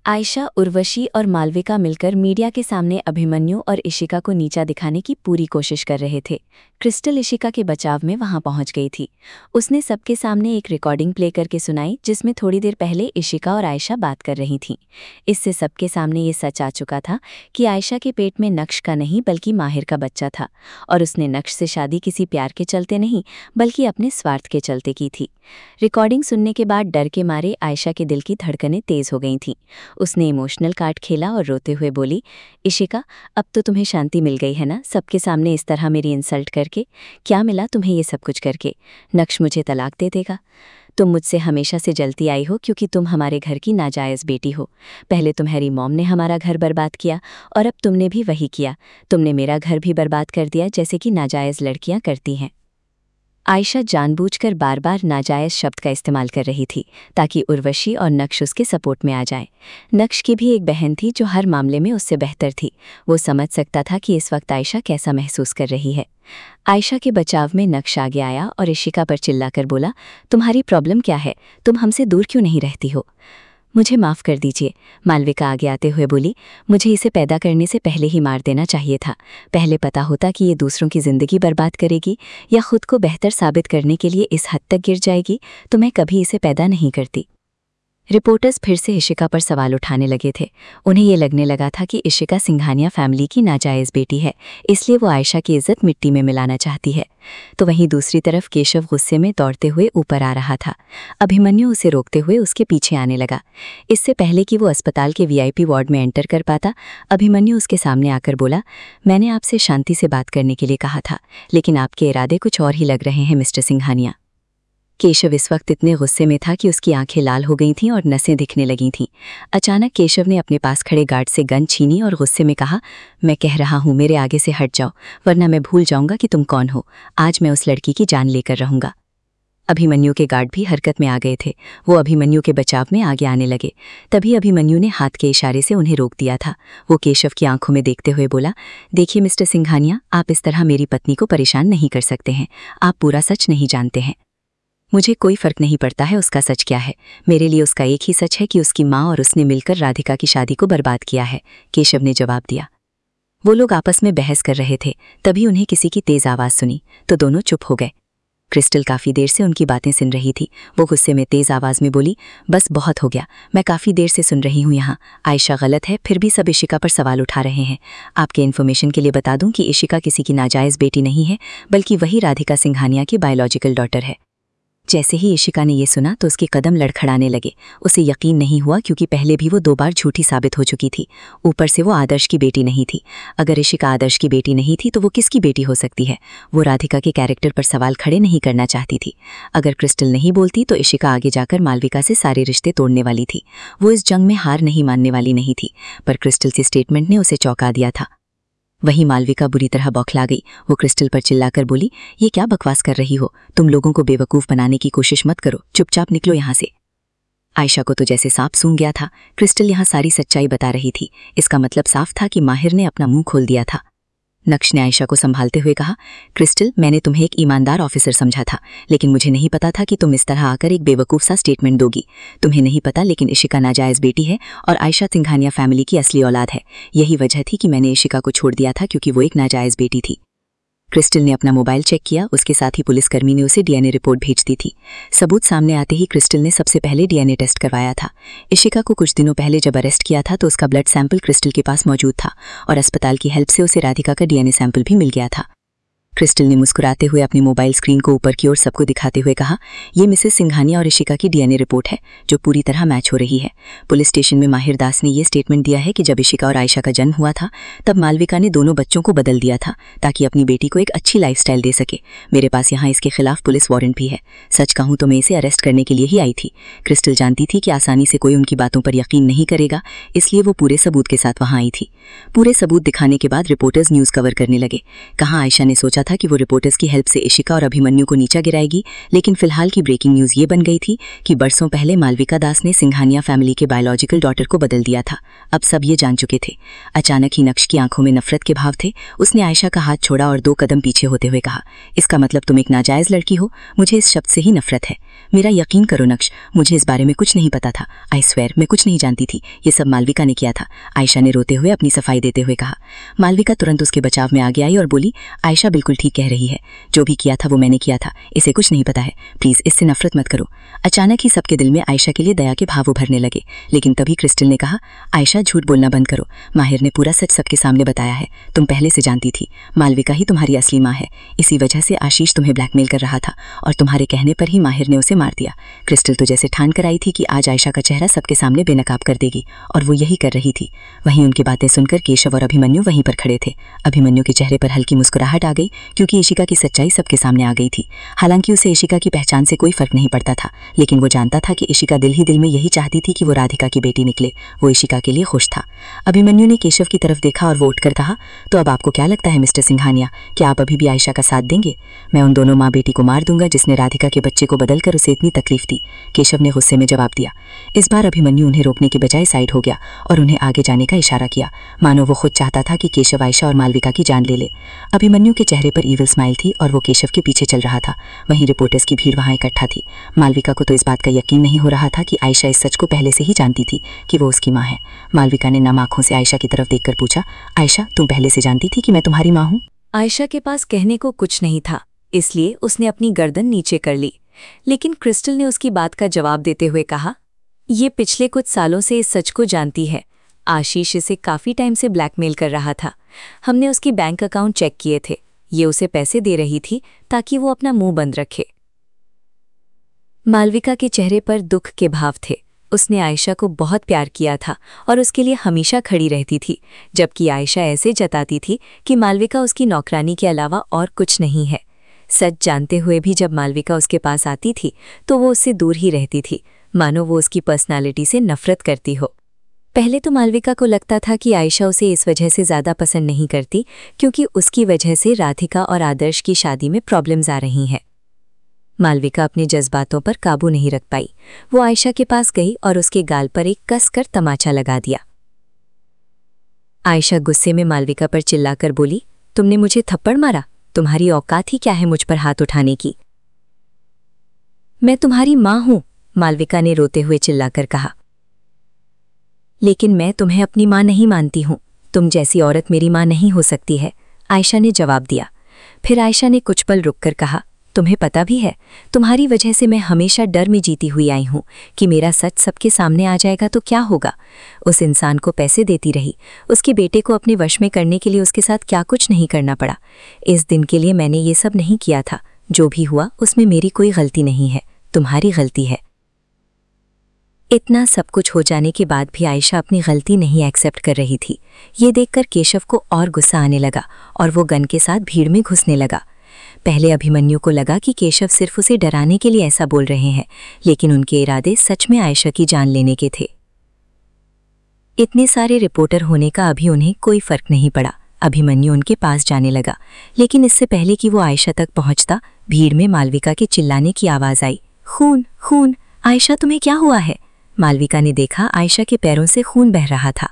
आयशा, उर्वशी और मालविका मिलकर मीडिया के सामने अभिमन्यु और इशिका को नीचा दिखाने की पूरी कोशिश कर रहे थे। क्रिस्टल इशिका के बचाव में वहां पहुंच गई थी। उसने सबके सामने एक रिकॉर्डिंग प्ले करके सुनाई जिसमें थोड़ी देर पहले इशिका और आयशा बात कर रही थीं। इससे सबके सामने ये सच आ चुका था कि आयशा के पेट में नक्श का नहीं बल्कि माहिर का बच्चा था और उसने नक्श से शादी किसी प्यार के चलते नहीं बल्कि अपने स्वार्थ के चलते की थी। रिकॉर्डिंग सुनने के बाद डर के मारे आयशा के दिल की धड़कनें तेज हो गई थीं। उसने इमोशनल कार्ड खेला और रोते हुए बोली, इशिका, अब तो तुम्हें शांति मिल गई है ना, सबके सामने इस तरह मेरी इंसल्ट करके? क्या मिला तुम्हें ये सब कुछ करके? नक्श मुझे तलाक दे देगा। तुम मुझसे हमेशा से जलती आई हो क्योंकि तुम हमारे घर की नाजायज़ बेटी हो। पहले तुम्हारी मॉम ने हमारा घर बर्बाद किया और अब तुमने भी वही किया। तुमने मेरा घर भी बर्बाद कर दिया जैसे कि नाजायज़ लड़कियां करती हैं। आयशा जानबूझकर बार बार नाजायज़ शब्द का इस्तेमाल कर रही थी ताकि उर्वशी और नक्श उसके सपोर्ट में आ जाए। नक्श की भी एक बहन थी जो हर मामले में उससे बेहतर थी। वो समझ सकता था कि इस वक्त आयशा कैसा महसूस कर रही है। आयशा के बचाव में नक्श आगे आया और इशिका पर चिल्लाकर बोला, तुम्हारी प्रॉब्लम क्या है? तुम हमसे दूर क्यों नहीं रहती हो? मुझे माफ़ कर दीजिए, मालविका आगे आते हुए बोली। मुझे इसे पैदा करने से पहले ही मार देना चाहिए था। पहले पता होता कि ये दूसरों की ज़िंदगी बर्बाद करेगी या खुद को बेहतर साबित करने के लिए इस हद तक गिर जाएगी तो मैं कभी इसे पैदा नहीं करती। रिपोर्टर्स फिर से इशिका पर सवाल उठाने लगे थे। उन्हें ये लगने लगा था कि इशिका सिंघानिया फैमिली की नाजायज़ बेटी है, इसलिए वो आयशा की इज्जत मिट्टी में मिलाना चाहती है। तो वहीं दूसरी तरफ केशव गुस्से में दौड़ते हुए ऊपर आ रहा था। अभिमन्यु उसे रोकते हुए उसके पीछे आने लगा। इससे पहले कि वो अस्पताल के वीआईपी वार्ड में एंटर कर पाता, अभिमन्यु उसके सामने आकर बोला, मैंने आपसे शांति से बात करने के लिए कहा था, लेकिन आपके इरादे कुछ और ही लग रहे हैं मिस्टर सिंघानिया। केशव इस वक्त इतने गुस्से में था कि उसकी आंखें लाल हो गई थीं और नसें दिखने लगी थीं। अचानक केशव ने अपने पास खड़े गार्ड से गन छीनी और गुस्से में कहा, मैं कह रहा हूं मेरे आगे से हट जाओ, वरना मैं भूल जाऊंगा कि तुम कौन हो। आज मैं उस लड़की की जान लेकर रहूंगा। अभिमन्यु के गार्ड भी हरकत में आ गए थे। वो अभिमन्यु के बचाव में आगे आने लगे। तभी अभिमन्यु ने हाथ के इशारे से उन्हें रोक दिया था। वो केशव की आंखों में देखते हुए बोला, देखिए मिस्टर सिंघानिया, आप इस तरह मेरी पत्नी को परेशान नहीं कर सकते हैं। आप पूरा सच नहीं जानते हैं। मुझे कोई फर्क नहीं पड़ता है उसका सच क्या है। मेरे लिए उसका एक ही सच है कि उसकी माँ और उसने मिलकर राधिका की शादी को बर्बाद किया है, केशव ने जवाब दिया। वो लोग आपस में बहस कर रहे थे, तभी उन्हें किसी की तेज आवाज़ सुनी तो दोनों चुप हो गए। क्रिस्टल काफ़ी देर से उनकी बातें सुन रही थी। वो गुस्से में तेज आवाज़ में बोली, बस बहुत हो गया, मैं काफ़ी देर से सुन रही हूँ यहाँ। आयशा गलत है, फिर भी सब इशिका पर सवाल उठा रहे हैं। आपके इन्फॉर्मेशन के लिए बता दूँ कि इशिका किसी की नाजायज़ बेटी नहीं है, बल्कि वही राधिका सिंघानिया की बायोलॉजिकल डॉटर है। जैसे ही इशिका ने ये सुना तो उसके कदम लड़खड़ाने लगे। उसे यकीन नहीं हुआ क्योंकि पहले भी वो 2 बार झूठी साबित हो चुकी थी। ऊपर से वो आदर्श की बेटी नहीं थी। अगर इशिका आदर्श की बेटी नहीं थी तो वो किसकी बेटी हो सकती है? वो राधिका के कैरेक्टर पर सवाल खड़े नहीं करना चाहती थी। अगर क्रिस्टल नहीं बोलती तो इशिका आगे जाकर मालविका से सारे रिश्ते तोड़ने वाली थी। वो इस जंग में हार नहीं मानने वाली नहीं थी, पर क्रिस्टल के स्टेटमेंट ने उसे चौंका दिया था। वहीं मालविका बुरी तरह बौखला गई। वो क्रिस्टल पर चिल्लाकर बोली, ये क्या बकवास कर रही हो? तुम लोगों को बेवकूफ़ बनाने की कोशिश मत करो, चुपचाप निकलो यहाँ से। आयशा को तो जैसे सांप सूंघ गया था। क्रिस्टल यहाँ सारी सच्चाई बता रही थी। इसका मतलब साफ था कि माहिर ने अपना मुंह खोल दिया था। नक्श ने आयशा को संभालते हुए कहा, क्रिस्टल, मैंने तुम्हें एक ईमानदार ऑफिसर समझा था, लेकिन मुझे नहीं पता था कि तुम इस तरह आकर एक बेवकूफ़ सा स्टेटमेंट दोगी। तुम्हें नहीं पता, लेकिन इशिका नाजायज़ बेटी है और आयशा सिंघानिया फैमिली की असली औलाद है। यही वजह थी कि मैंने इशिका को छोड़ दिया था, क्योंकि वो एक नाजायज़ बेटी थी। क्रिस्टल ने अपना मोबाइल चेक किया। उसके साथ ही पुलिसकर्मी ने उसे डीएनए रिपोर्ट भेज दी थी। सबूत सामने आते ही क्रिस्टल ने सबसे पहले डीएनए टेस्ट करवाया था। इशिका को कुछ दिनों पहले जब अरेस्ट किया था तो उसका ब्लड सैंपल क्रिस्टल के पास मौजूद था और अस्पताल की हेल्प से उसे राधिका का डीएनए सैंपल भी मिल गया था। क्रिस्टल ने मुस्कुराते हुए अपनी मोबाइल स्क्रीन को ऊपर की ओर सबको दिखाते हुए कहा, ये मिसेस सिंघानिया और इशिका की डीएनए रिपोर्ट है जो पूरी तरह मैच हो रही है। पुलिस स्टेशन में माहिर दास ने ये स्टेटमेंट दिया है कि जब इशिका और आयशा का जन्म हुआ था तब मालविका ने दोनों बच्चों को बदल दिया था ताकि अपनी बेटी को एक अच्छी लाइफस्टाइल दे सके। मेरे पास यहाँ इसके खिलाफ पुलिस वारंट भी है। सच कहूँ तो मैं इसे अरेस्ट करने के लिए ही आई थी। क्रिस्टल जानती थी कि आसानी से कोई उनकी बातों पर यकीन नहीं करेगा, इसलिए वो पूरे सबूत के साथ वहाँ आई थी। पूरे सबूत दिखाने के बाद रिपोर्टर्स न्यूज़ कवर करने लगे। कहाँ आयशा ने सोचा था कि वो रिपोर्टर्स की हेल्प से इशिका और अभिमन्यु को नीचा गिराएगी, लेकिन फिलहाल की ब्रेकिंग न्यूज़ ये बन गई थी कि बरसों पहले मालविका दास ने सिंघानिया फैमिली के बायोलॉजिकल डॉटर को बदल दिया था। अब सब ये जान चुके थे। अचानक ही नक्श की आंखों में नफरत के भाव थे। उसने आयशा का हाथ छोड़ा और 2 कदम पीछे होते हुए कहा, इसका मतलब तुम एक नाजायज लड़की हो। मुझे इस शब्द से ही नफरत है। मेरा यकीन करो नक्श, मुझे इस बारे में कुछ नहीं पता था। आई स्वेयर, मैं कुछ नहीं जानती थी। ये सब मालविका ने किया था। आयशा ने रोते हुए अपनी सफाई देते हुए कहा। मालविका तुरंत उसके बचाव में आगे आई और बोली, आयशा बिल्कुल ठीक कह रही है। जो भी किया था वो मैंने किया था। इसे कुछ नहीं पता है। प्लीज इससे नफरत मत करो। अचानक ही सबके दिल में आयशा के लिए दया के भाव उभरने लगे। लेकिन तभी क्रिस्टल ने कहा, आयशा झूठ बोलना बंद करो। माहिर ने पूरा सच सबके सामने बताया है। तुम पहले से जानती थी। मालविका ही तुम्हारी असली माँ है। इसी वजह से आशीष तुम्हें ब्लैकमेल कर रहा था और तुम्हारे कहने पर ही माहिर ने उसे मार दिया। क्रिस्टल तो जैसे ठान कर आई थी कि आज आयशा का चेहरा सबके सामने बेनकाब कर देगी, और वो यही कर रही थी। वहीं उनकी बातें सुनकर केशव और अभिमन्यु वहीं पर खड़े थे। अभिमन्यु के चेहरे पर हल्की मुस्कुराहट आ गई, क्योंकि इशिका की सच्चाई सबके सामने आ गई थी। हालांकि उसे इशिका की पहचान से कोई फर्क नहीं पड़ता था, लेकिन वो जानता था कि इशिका दिल ही दिल में यही चाहती थी कि वो राधिका की बेटी निकले। वो इशिका के लिए खुश था। अभिमन्यु ने केशव की तरफ देखा और वो उठकर कहा, तो अब आपको क्या लगता है मिस्टर सिंघानिया, क्या आप अभी भी आयशा का साथ देंगे? मैं उन दोनों माँ बेटी को मार दूंगा जिसने राधिका के बच्चे को बदलकर उसे इतनी तकलीफ दी। केशव ने गुस्से में जवाब दिया। इस बार अभिमन्यु उन्हें रोकने के बजाय साइड हो गया और उन्हें आगे जाने का इशारा किया, मानो वो खुद चाहता था कि केशव आयशा और मालविका की जान ले ले। अभिमन्यु के चेहरे पर ईविल स्माइल थी और वो केशव के पीछे चल रहा था। वहीं रिपोर्टर्स की भीड़ वहां इकट्ठा थी। मालविका को तो इस बात का यकीन नहीं हो रहा था कि आयशा इस सच को पहले से ही जानती थी कि वो उसकी माँ है। मालविका ने नम आंखों से आयशा की तरफ देखकर पूछा, आयशा तुम पहले से जानती थी कि मैं तुम्हारी माँ हूँ? आयशा के पास कहने को कुछ नहीं था, इसलिए उसने अपनी गर्दन नीचे कर ली। लेकिन क्रिस्टल ने उसकी बात का जवाब देते हुए कहा, ये पिछले कुछ सालों से इस सच को जानती है। आशीष इसे काफी टाइम से ब्लैकमेल कर रहा था। हमने उसकी बैंक अकाउंट चेक किए थे। ये उसे पैसे दे रही थी ताकि वो अपना मुंह बंद रखे। मालविका के चेहरे पर दुख के भाव थे। उसने आयशा को बहुत प्यार किया था और उसके लिए हमेशा खड़ी रहती थी, जबकि आयशा ऐसे जताती थी कि मालविका उसकी नौकरानी के अलावा और कुछ नहीं है। सच जानते हुए भी जब मालविका उसके पास आती थी तो वो उससे दूर ही रहती थी, मानो वो उसकी पर्सनालिटी से नफरत करती हो। पहले तो मालविका को लगता था कि आयशा उसे इस वजह से ज़्यादा पसंद नहीं करती क्योंकि उसकी वजह से राधिका और आदर्श की शादी में प्रॉब्लम्स आ रही हैं। मालविका अपने जज्बातों पर काबू नहीं रख पाई। वो आयशा के पास गई और उसके गाल पर एक कसकर तमाचा लगा दिया। आयशा गुस्से में मालविका पर चिल्लाकर बोली, तुमने मुझे थप्पड़ मारा? तुम्हारी औकात ही क्या है मुझ पर हाथ उठाने की? मैं तुम्हारी माँ हूं, मालविका ने रोते हुए चिल्लाकर कहा। लेकिन मैं तुम्हें अपनी माँ नहीं मानती हूं। तुम जैसी औरत मेरी माँ नहीं हो सकती है, आयशा ने जवाब दिया। फिर आयशा ने कुछ पल रुककर कहा, तुम्हें पता भी है, तुम्हारी वजह से मैं हमेशा डर में जीती हुई आई हूं कि मेरा सच सबके सामने आ जाएगा तो क्या होगा। उस इंसान को पैसे देती रही, उसके बेटे को अपने वश में करने के लिए उसके साथ क्या कुछ नहीं करना पड़ा। इस दिन के लिए मैंने ये सब नहीं किया था। जो भी हुआ उसमें मेरी कोई गलती नहीं है, तुम्हारी गलती है। इतना सब कुछ हो जाने के बाद भी आयशा अपनी गलती नहीं एक्सेप्ट कर रही थी। ये देखकर केशव को और गुस्सा आने लगा और वो गन के साथ भीड़ में घुसने लगा। पहले अभिमन्यु को लगा कि केशव सिर्फ उसे डराने के लिए ऐसा बोल रहे हैं, लेकिन उनके इरादे सच में आयशा की जान लेने के थे। इतने सारे रिपोर्टर होने का अभी उन्हें कोई फर्क नहीं पड़ा। अभिमन्यु उनके पास जाने लगा, लेकिन इससे पहले कि वो आयशा तक पहुंचता, भीड़ में मालविका के चिल्लाने की आवाज आई, खून खून, आयशा तुम्हें क्या हुआ है? मालविका ने देखा आयशा के पैरों से खून बह रहा था।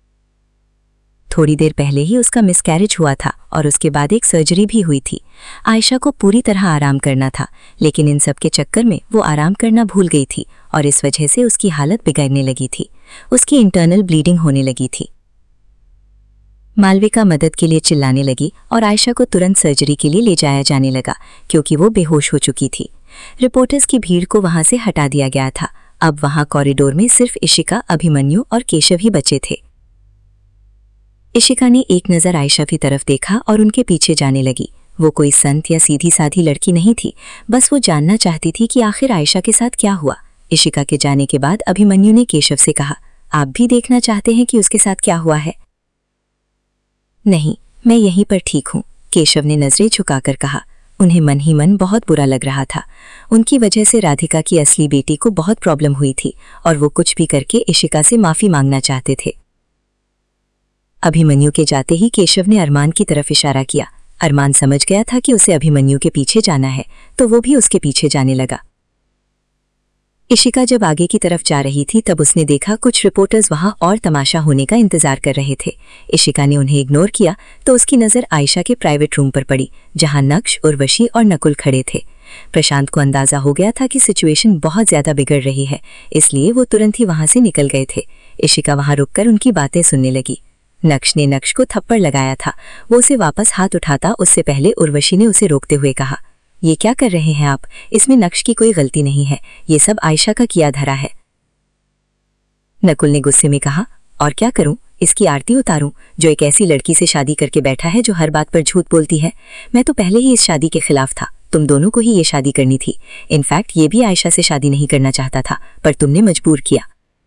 थोड़ी देर पहले ही उसका मिसकैरेज हुआ था और उसके बाद एक सर्जरी भी हुई थी। आयशा को पूरी तरह आराम करना था, लेकिन इन सब के चक्कर में वो आराम करना भूल गई थी और इस वजह से उसकी हालत बिगड़ने लगी थी। उसकी इंटरनल ब्लीडिंग होने लगी थी। मालविका मदद के लिए चिल्लाने लगी और आयशा को तुरंत सर्जरी के लिए ले जाया जाने लगा, क्योंकि वो बेहोश हो चुकी थी। रिपोर्टर्स की भीड़ को वहां से हटा दिया गया था। अब वहां कॉरिडोर में सिर्फ इशिका, अभिमन्यु और केशव ही बचे थे। इशिका ने एक नज़र आयशा की तरफ देखा और उनके पीछे जाने लगी। वो कोई संत या सीधी साधी लड़की नहीं थी, बस वो जानना चाहती थी कि आखिर आयशा के साथ क्या हुआ। इशिका के जाने के बाद अभिमन्यु ने केशव से कहा, आप भी देखना चाहते हैं कि उसके साथ क्या हुआ है? नहीं, मैं यहीं पर ठीक हूँ, केशव ने नजरें झुकाकर कहा। उन्हें मन ही मन बहुत बुरा लग रहा था। उनकी वजह से राधिका की असली बेटी को बहुत प्रॉब्लम हुई थी और वो कुछ भी करके इशिका से माफी मांगना चाहते थे। अभिमन्यु के जाते ही केशव ने अरमान की तरफ इशारा किया। अरमान समझ गया था कि उसे अभिमन्यु के पीछे जाना है, तो वो भी उसके पीछे जाने लगा। इशिका जब आगे की तरफ जा रही थी तब उसने देखा कुछ रिपोर्टर्स वहां और तमाशा होने का इंतजार कर रहे थे। इशिका ने उन्हें इग्नोर किया तो उसकी नज़र आयशा के प्राइवेट रूम पर पड़ी, जहां नक्श, उर्वशी और नकुल खड़े थे। प्रशांत को अंदाजा हो गया था कि सिचुएशन बहुत ज्यादा बिगड़ रही है, इसलिए वो तुरंत ही वहां से निकल गए थे। इशिका वहां रुककर उनकी बातें सुनने लगी। नक्श ने नक्श को थप्पड़ लगाया था। वो उसे वापस हाथ उठाता उससे पहले उर्वशी ने उसे रोकते हुए कहा, ये क्या कर रहे हैं आप? इसमें नक्श की कोई गलती नहीं है, ये सब आयशा का किया धरा है। नकुल ने गुस्से में कहा, और क्या करूं? इसकी आरती उतारूं, जो एक ऐसी लड़की से शादी करके बैठा है जो हर बात पर झूठ बोलती है। मैं तो पहले ही इस शादी के खिलाफ था, तुम दोनों को ही ये शादी करनी थी। इनफैक्ट ये भी आयशा से शादी नहीं करना चाहता था, पर तुमने मजबूर किया।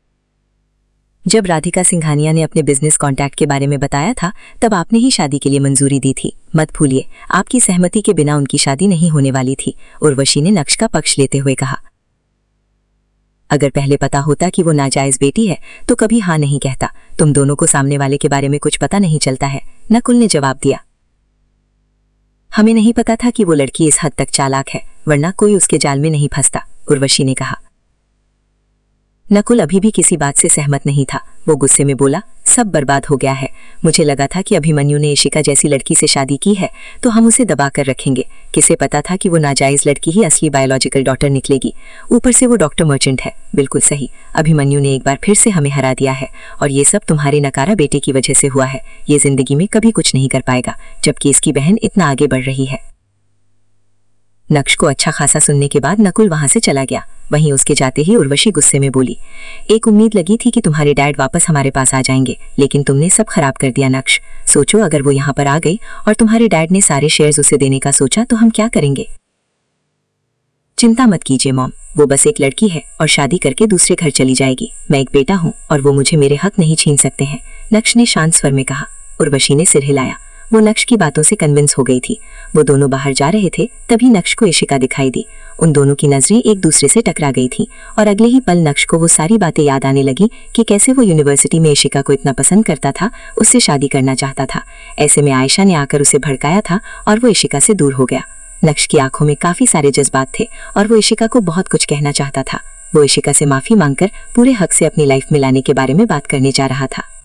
जब राधिका सिंघानिया ने अपने बिजनेस कॉन्टैक्ट के बारे में बताया था तब आपने ही शादी के लिए मंजूरी दी थी। मत भूलिए, आपकी सहमति के बिना उनकी शादी नहीं होने वाली थी। उर्वशी ने नक्श का पक्ष लेते हुए कहा, अगर पहले पता होता कि वो नाजायज बेटी है तो कभी हाँ नहीं कहता। तुम दोनों को सामने वाले के बारे में कुछ पता नहीं चलता है। नकुल ने जवाब दिया, हमें नहीं पता था कि वो लड़की इस हद तक चालाक है, वरना कोई उसके जाल में नहीं फंसता। उर्वशी ने कहा। नकुल अभी भी किसी बात से सहमत नहीं था। वो गुस्से में बोला, सब बर्बाद हो गया है। मुझे लगा था कि अभिमन्यु ने इशिका जैसी लड़की से शादी की है तो हम उसे दबा कर रखेंगे। किसे पता था कि वो नाजायज लड़की ही असली बायोलॉजिकल डॉटर निकलेगी। ऊपर से वो डॉक्टर मर्चेंट है। बिल्कुल सही, अभिमन्यु ने एक बार फिर से हमें हरा दिया है, और ये सब तुम्हारे नकारा बेटे की वजह से हुआ है। ये जिंदगी में कभी कुछ नहीं कर पाएगा, जबकि इसकी बहन इतना आगे बढ़ रही है। नक्श को अच्छा खासा सुनने के बाद नकुल वहां से चला गया। वहीं उसके जाते ही उर्वशी गुस्से में बोली, एक उम्मीद लगी थी कि तुम्हारे डैड वापस हमारे पास आ जाएंगे, लेकिन तुमने सब खराब कर दिया नक्श। सोचो, अगर वो यहाँ पर आ गई और तुम्हारे डैड ने सारे शेयर्स उसे देने का सोचा तो हम क्या करेंगे? चिंता मत कीजिए मॉम, वो बस एक लड़की है और शादी करके दूसरे घर चली जाएगी। मैं एक बेटा हूँ और वो मुझे मेरे हक नहीं छीन सकते हैं, नक्श ने शांत स्वर में कहा। उर्वशी ने सिर हिलाया। वो नक्श की बातों से कन्विंस हो गई थी। वो दोनों बाहर जा रहे थे तभी नक्श को इशिका दिखाई दी। उन दोनों की नजरें एक दूसरे से टकरा गई थी और अगले ही पल नक्श को वो सारी बातें याद आने लगी कि कैसे वो यूनिवर्सिटी में इशिका को इतना पसंद करता था, उससे शादी करना चाहता था। ऐसे में आयशा ने आकर उसे भड़काया था और वो इशिका से दूर हो गया। नक्श की आंखों में काफी सारे जज्बात थे और वो इशिका को बहुत कुछ कहना चाहता था। वो इशिका से माफी मांगकर पूरे हक से अपनी लाइफ में लाने के बारे में बात करने जा रहा था।